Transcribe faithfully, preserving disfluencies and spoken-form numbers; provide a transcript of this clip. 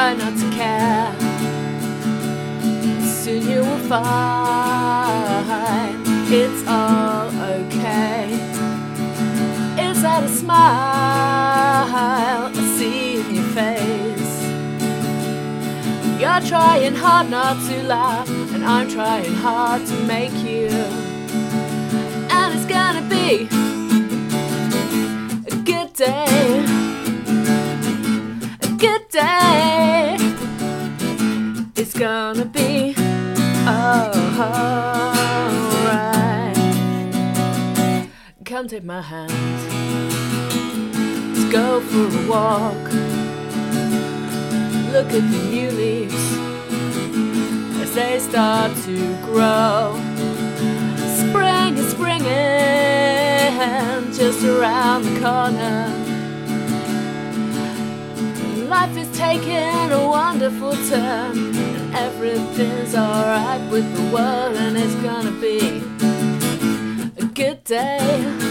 try not to care. Soon you will find it's all okay. Is that a smile I see in your face? You're trying hard not to laugh, and I'm trying hard to make you. And it's gonna be a good day, a good day. It's gonna be alright. Come take my hand, let's go for a walk. Look at the new leaves as they start to grow. Spring is springing just around the corner. Life is taking a wonderful turn, and everything's alright with the world, and it's gonna be a good day.